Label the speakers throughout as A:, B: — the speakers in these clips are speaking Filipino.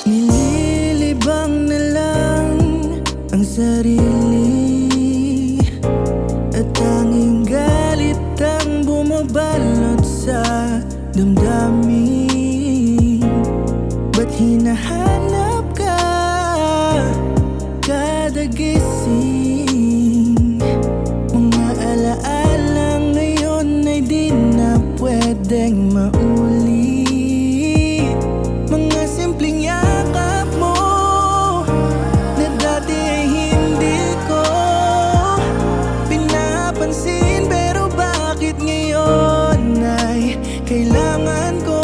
A: Nililibang na lang ang sarili, at tanging galit ang bumabalot sa damdamin. Ba't hinahanap ka kada gising? Mga alaala ngayon ay di na pwedeng mauli. Mga simpleng yakap mo na dati ay hindi ko pinapansin, pero bakit ngayon ay kailangan ko?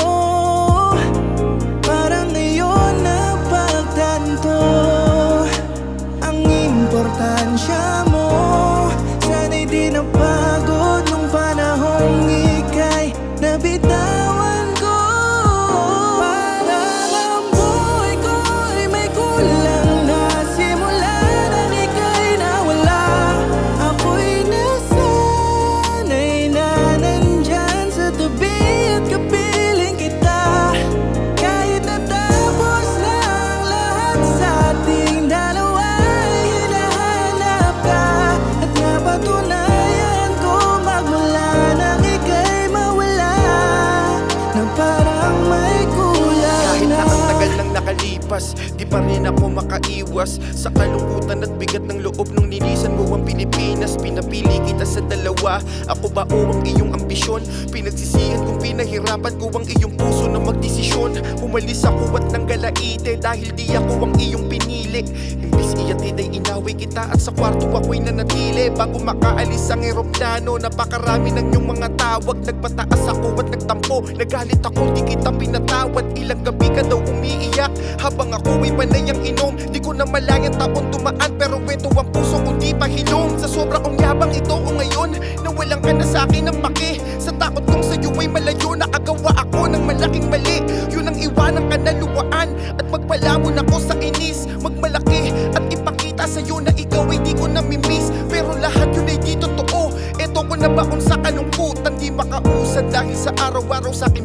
A: Parang ngayon napagtanto ang importansya mo. Sana'y di napagod nung panahong ika'y nabitawan ko. Parang ang buhay ko ay may kulang na simula nang ika'y nawala. Ako'y nasanay na nandyan sa tabi at kapiling kita. Kahit natapos na ang lahat sa ating dalawa, ay hinahanap ka. At napatunayan ko magmula nang ika'y mawala, na parang may kulang
B: Kahit
A: na.
B: na ang tagal nang nakalipas, di pa rin ako makaiwas sa kalungkutan at bigat ng loob nung nilisan mo ang Pilipinas. Pinapili kita sa dalawa, ako ba o ang iyong ambisyon? Pinagsisihan kung pinahirapan ko ang iyong puso na magdesisyon. Umalis ako at nanggalaite dahil di ako ang iyong pinili. Imbis iatid ay inaway kita at sa kwarto ako'y nanatili. Bago makaalis ang eroplano, napakarami ng iyong mga tawag. Nagpataas ako at nagtampo, nagalit ako, di kita pinatawad. Ilang gabi ka daw umiiyak habang ako'y panay ang inom. Di ko na malayang tapon tumaan, pero weto ang puso kung di pa hilom. Sa sobra kong yabang ito o ngayon, nawalan ka na sa akin ng pake. Sa takot kong sa'yo ay malayo, nakagawa ako ng malaking mali. Yun ang iwanang ka na luwaan at magpalamon ako sa inis. Magmalaki at ipakita sa'yo na ikaw ay di ko namimiss, pero lahat yun ay di totoo. Eto ko na baon sa kalungkutan, di makausad dahil sa araw-araw sa akin